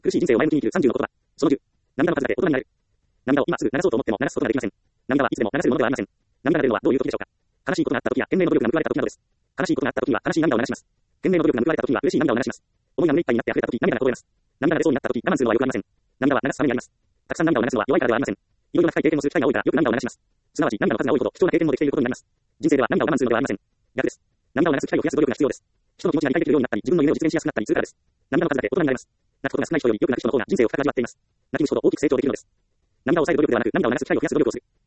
苦しい人生を前向きに生きる30の言葉。その10。涙の数だけ大人になれる。涙を今すぐ流そうと思っても流すことができません。涙はいつでも流せるものではありません。涙が出るのはどういう時でしょうか。悲しいことがあった時や懸命の努力が報われた時などです。悲しいことがあった時は悲しい涙を流します。懸命の努力が報われた時は嬉しい涙を流します。思いが胸いっぱいになって溢れた時涙がこぼれます。涙が出そうになった時我慢するのはよくありません。涙は流すためにあります。たくさん涙を流すのは弱いからではありません。いろいろな深い経験をする機会が多いからよく涙を流します。すなわち涙の数が多いほど貴重な経験もできていることになります。人生では涙を我慢するのではありません。逆です。涙を流す機会を増やす努力が必要です。人の気持ちが理解できるようになったり、自分の夢を実現しやすくなったりするからです。涙の数だけ大人になれます。泣くことが少ない人よりよく泣く人の方が人生を深く味わっています。泣き虫ほど大きく成長できるのです。涙を抑える努力ではなく、涙を流す機会を増やす努力をする。